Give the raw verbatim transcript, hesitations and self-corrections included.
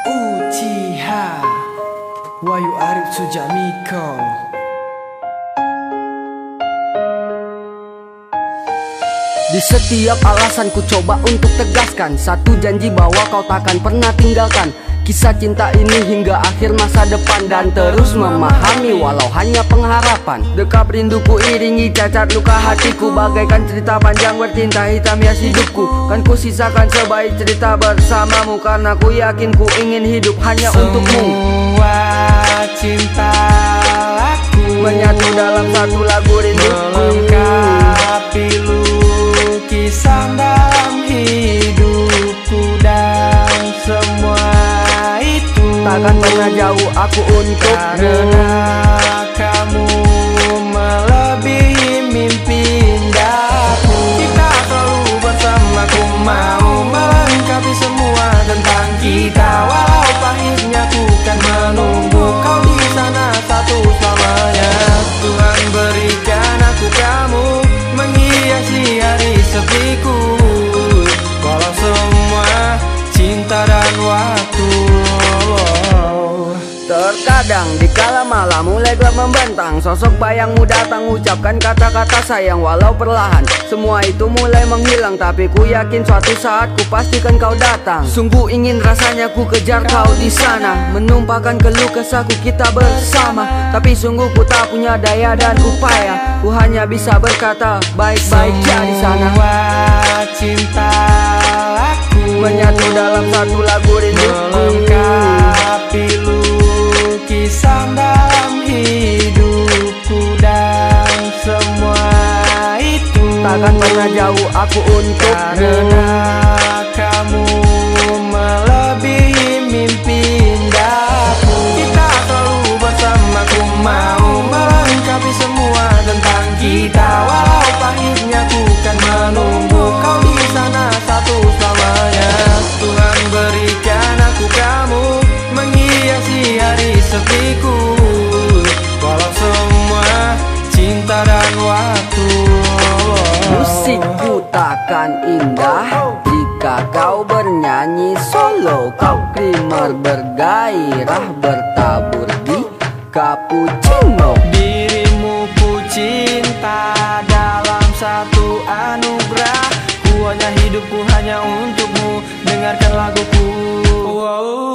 Uchiha Wahyu Arif Sujamiko. Di setiap alasan ku coba untuk tegaskan satu janji bahwa kau takkan pernah tinggalkan kisah cinta ini hingga akhir masa depan, dan terus memahami walau hanya pengharapan. Dekap rinduku iringi cacat luka hatiku, bagaikan cerita panjang bertinta hitam hias hidupku. Kan ku sisakan sebaik cerita bersamamu, karena ku yakin ku ingin hidup hanya Semua untukmu. Semua cinta aku menyatu dalam satu lagu rinduku, melengkapi lukisan dalam hidupku, dan semua itu takkan pernah jauh aku untukmu. Karena kamu melebihi mimpi indahku. Kita selalu bersama, ku mau melengkapi semua tentang kita. Walau pahitnya ku kan menunggu kau di sana satu selamanya. Tuhan berikan aku kamu menghiasi hari sepiku, walau semua cinta dan waktu. Terkadang dikala malam mulai gelap membentang, sosok bayangmu datang ucapkan kata-kata sayang. Walau perlahan semua itu mulai menghilang, tapi ku yakin suatu saat ku pastikan kau datang. Sungguh ingin rasanya ku kejar kau di sana, menumpahkan keluh kesahku kita bersama. Tapi sungguh ku tak punya daya dan upaya, ku hanya bisa berkata baik-baik ya di sana. Semua cinta aku menyatu dalam satu lagu rinduku, melengkapi lukisan dalam hidupku, dan semua itu takkan pernah jauh aku untukmu. Karena kamu melebihi mimpi indahku. Kita selalu bersama, ku mau melengkapi semua tentang kita. Walau pahitnya ku kan menunggu kau di sana satu selamanya. Tuhan berikan aku kamu menghiasi hari sepiku, walau semua cinta dan waktu. Musikku takkan indah jika kau bernyanyi solo. Kau krimer bergairah bertabur di cappuccino. Dirimu ku cinta dalam satu anugerah. Ku hanya hidupku hanya untukmu, dengarkan laguku. Wow.